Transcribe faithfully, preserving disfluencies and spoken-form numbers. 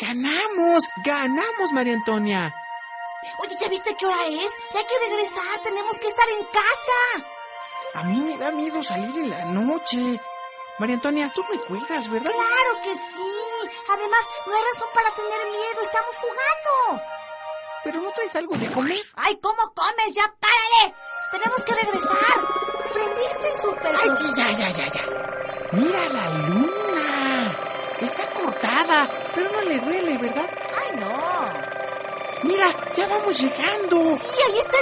¡Ganamos! ¡Ganamos, María Antonia! Oye, ¿ya viste qué hora es? Ya hay que regresar, tenemos que estar en casa. A mí me da miedo salir en la noche. María Antonia, tú me cuidas, ¿verdad? Claro que sí. Además, no hay razón para tener miedo, estamos jugando. ¿Pero no traes algo de comer? ¡Ay, cómo comes! ¡Ya párale! Tenemos que regresar. ¿Prendiste el súper? ¡Ay, sí, ya, ya, ya, ya! ¡Mira la luna! Está cortada, pero no le duele, ¿verdad? ¡Ay, no! ¡Mira, ya vamos llegando! Sí, ahí está